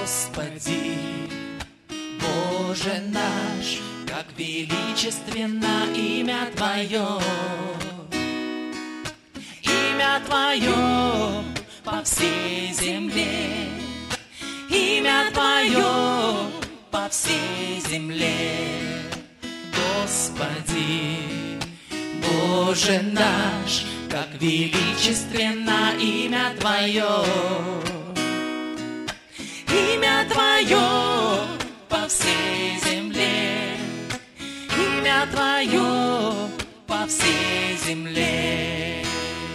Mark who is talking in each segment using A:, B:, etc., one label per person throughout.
A: Господи, Боже наш, как величественно имя Твое. Имя Твое по всей земле, имя Твое по всей земле. Господи, Боже наш, как величественно имя Твое. Имя Твое по всей земле, имя Твое по всей земле.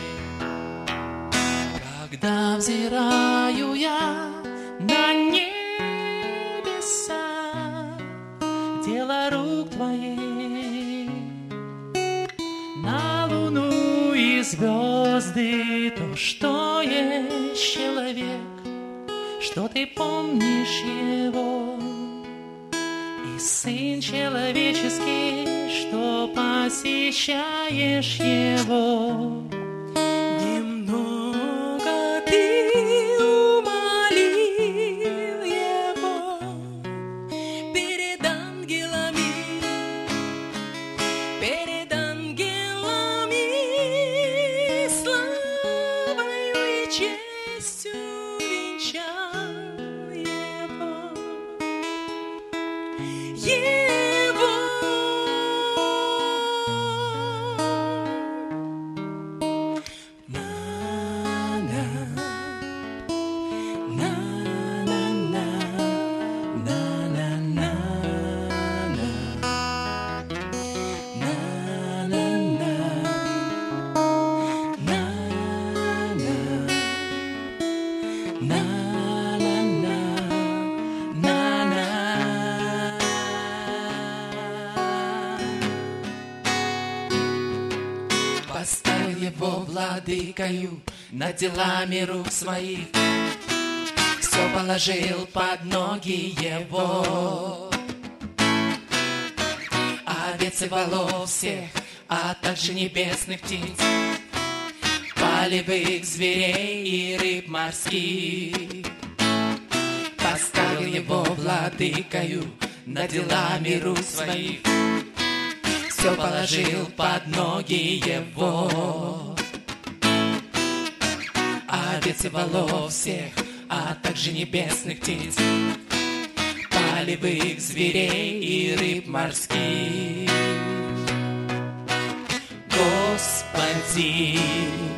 A: Когда взираю я на небеса, дело рук Твоих, на луну и звезды, то, что есть человек, что Ты помнишь его, и Сын человеческий, что посещаешь его. Немного Ты умолил его перед ангелами, перед ангелами, славою и честью венчал его. Поставил его владыкою над делами рук своих, все положил под ноги его. Овец и волов всех, а также небесных птиц, полевых зверей и рыб морских. Поставил его владыкою над делами рук своих, все положил под ноги его. Овец и волов всех, а также небесных птиц, полевых зверей и рыб морских. Господи,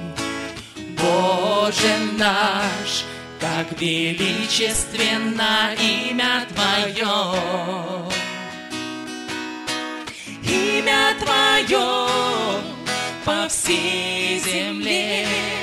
A: Боже наш, как величественно имя Твое. Имя Твое по всей земле,